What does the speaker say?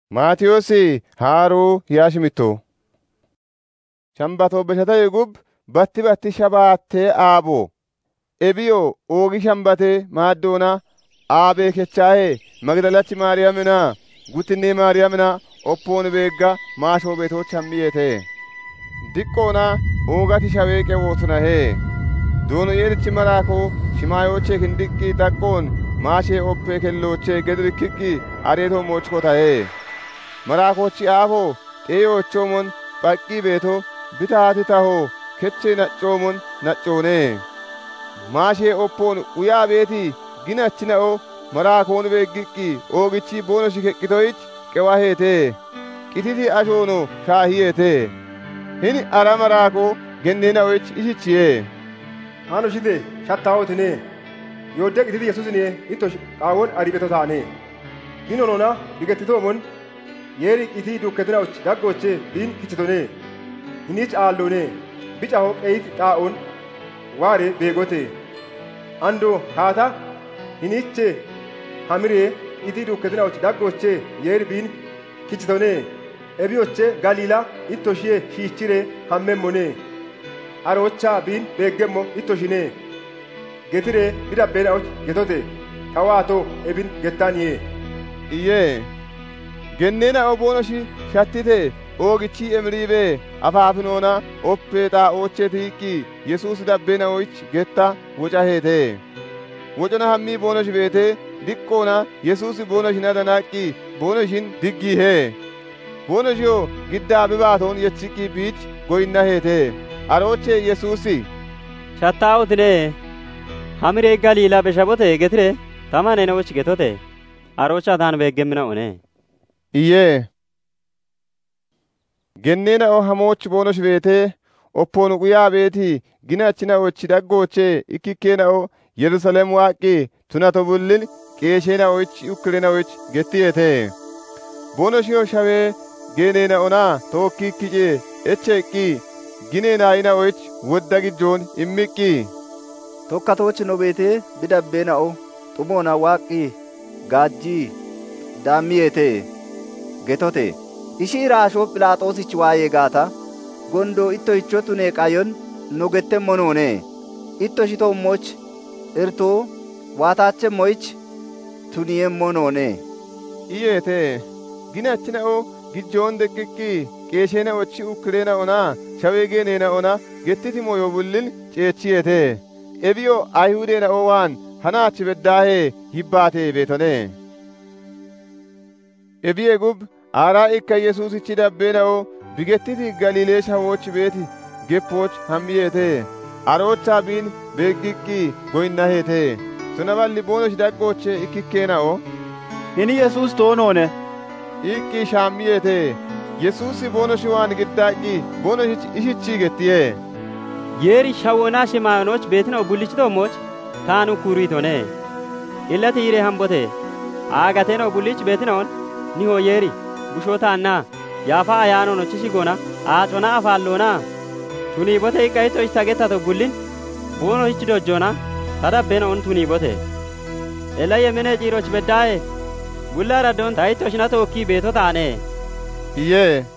Maatiyoosi haaruu yaashimitto. Shambato beshata gub batti shabaattee aaboo. Ebiyo oogi shambatee maaddoona aabee kechaa'ee Magdalachi Maariyaamina gutinni Maariyaamina oppoon beegga maashoo beetooch hammiyete. Diqqoona oogati shaweeqe wootuna hee. Doono yeerichi maraakoo shimaayochee kindiqqii xaqqoon maashee oppee kelloochee gedirikkikki areetoo moochkota hee. Maraakochi aafoo xeeyoochoomon phaqqii beeto bitaati tahoo kechee naccoomon naccoonee. Maashee oppoon uyaa beetii ginachina'o maraakoon beeggiqqi oogichi boonoshi keqqitoyich qewaheetee. Qititi ashoono shaahiyeetee. Hini ara maraakoo genneena'oich ishichiyee. Hano shite shattaawotine yoodde qititi yesusine itto qaawon ariibeto taane. Hinonona bigettitoomon yeeri qitii dukketina'och daggoochee biin kichitone. Hinich aalloone bica hoqqeeyit xaa'oon waare beegote. Ando haata hiniche hamiree qitii dukketina'och daggoochee yeeri biin kichitone. Ebiyoche Galiila ittoshie shiichire hammemmone. Arochaa biin beeggemmo ittoshine. Getire bidabbeedhaoch getote. Tawaato ebin gettaaniye. Iyyee genneena oboonoshi shattite oogichi emiriibee afaafinoona oppee xaa'oochee tiiqqi Yesuus dabbeena'oich getta wocaheete. Wocona hammii boonoshi beete diqqoona Yesuus boonoshina danaqqi boonoshin diggiihee. Boonoshiyoo giddaa bibaatoon yechiqqi biich goyinnaheete. Aroochee Yesuusi shattaawotine hamiree Galiila beshabote getire tamanenoch getote aroocha taan beeggemmina'one. Iyyee genneena'o hamooch boonosh beetee oppoon guyaa beetii ginachina'ochi daggoochee ikkikkeena'o Yerusaalem waaqqi tunato bullil qeesheena'oich ukkilena'oich gettiyeete. Boonoshiyoo shawee geeneena'onaa tookkiikkicee echeeqqi gineenaayina'oich wodda gijjoon immiqqi. Tokkatoochi no beetee bidabbeena'o xumoona waaqqi gaajjii daammiyeete getote. Ishii raashoo Phiilaaxoosichi waayee gaata gondoo itto ichotune qayon no gettemmonoone. Itto shitommoch irtoo waataachemmoich tuniyemmonoone. Iyeete ginachina'o gijjoon deqqiqqi qeesheena'ochi ukkileena'onaa shawee geeneena'ona gettiti moyo bullil ceechiyeete. Ebiyo ayihudeena'o waan hanaachi beddaahee hibbaatee beetone. Ebiye gub aaraa ikka Yesuusichi dabbeena'o bigettiti Galiilee shawooch beeti geppooch hammiyeete. Aroochaa biin beeggiqqi goyinnaheete. Tunaballi boonosh daggoochee ikkikkeena'o hini Yesuus toonoone iqqi shaammiyeete. Yesuusi boonoshi waan giddaaqi boonosh ishichii gettiyee. Yeeri shawonaa shimaayonoch beetina obullichitoommoch taanu kuriitone. Illati hiiree hambote aagateena obullich beetinaon niho yeeri bushoota annaa yaafaa ayaanonochi shigona aacona afaalloonaa tuniibote hiqqayitto ishtagettato bullin boono hichi dojjoona tadabbeena on tuniibote. Ella yemene ciiroch beddaa'e bulla raddoon tayitto shina tookkii beeto taane. Iyyee